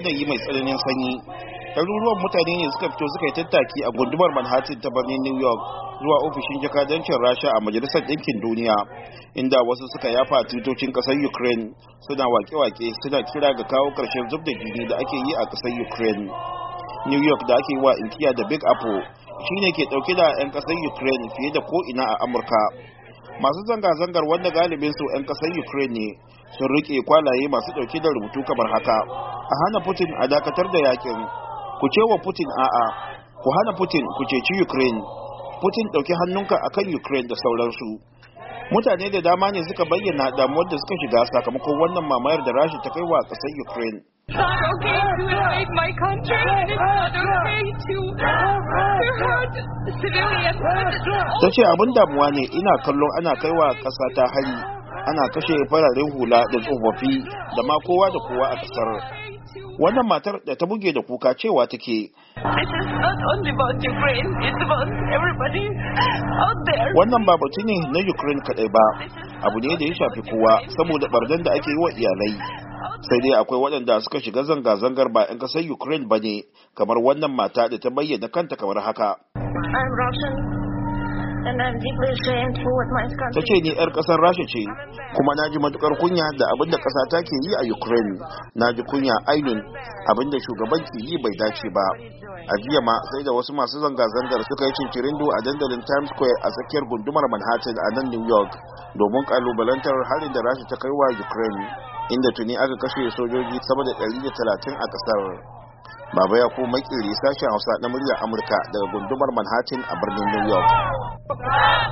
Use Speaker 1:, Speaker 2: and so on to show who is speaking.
Speaker 1: yanayi mai tsananin sanyi. Ɗaruruwan mutane ne suka fito suka yi tattaki a gundumar Manhattan ta birnin New York zuwa ofishin jakadancin Rasha a Majalisar Ɗinkin Duniya, inda wasu suka yafa tutocin ƙasar Ukraine suna wake-wake suna kira ga kawo ƙarshen zub da jini da ake yi a ƙasar Ukraine. New York da ake wa inkiya da Big Apple shine ke ɗauke da 'yan ƙasar Ukraine fiye da ko'ina a Amurka. Masu zanga-zangar wanda galibin su 'yan ƙasar Ukraine ne sun rike kwalaye masu ɗauke da rubutu kamar haka: a hana Putin a dakatar da yakin, ku ce wa Putin a'a, ku hana Putin ku ceci Ukraine, Putin ɗauki hannunka akan Ukraine da sauransu. Mutane da dama ne suka bayyana damuwar da suka shiga sakamakon wannan mamayar da Rasha ta kai wa ƙasar Ukraine. Ta ce abin damuwa ne, ina kallon ana kai wa ƙasa ta hari, ana kashe fararen hula da tsofaffi da ma kowa da kowa a ƙasar. Wannan matar da ta buge da kuka cewa take, wannan ba batu ne na Ukraine kadai ba, abu ne da ya shafi kowa saboda bardan da ake yi wa iyalai. Sai dai akwai waɗanda suka shiga zanga-zangar ba 'yan ƙasar Ukraine ba ne, kamar wannan mata da ta bayyana kanta kamar haka. Ta ce ni 'yar ƙasar Rasha ce, kuma na ji matukar kunya da abin da ƙasa ta ke yi a Ukraine. Na ji kunya ainun abin da shugaban ke yi bai dace ba. A jiya ma sai da wasu masu zanga-zangar suka yi cincirindo a dandalin Times Square a tsakiyar gundumar Manhattan a nan New York domin kalubalantar harin da Rasha ta kai wa Ukraine, inda tuni aka kashe sojoji sama da 130 a ƙasar. Baba ya kuma makiri sashen Hausa na muryar Amurka daga gundumar Manhattan a birnin New York.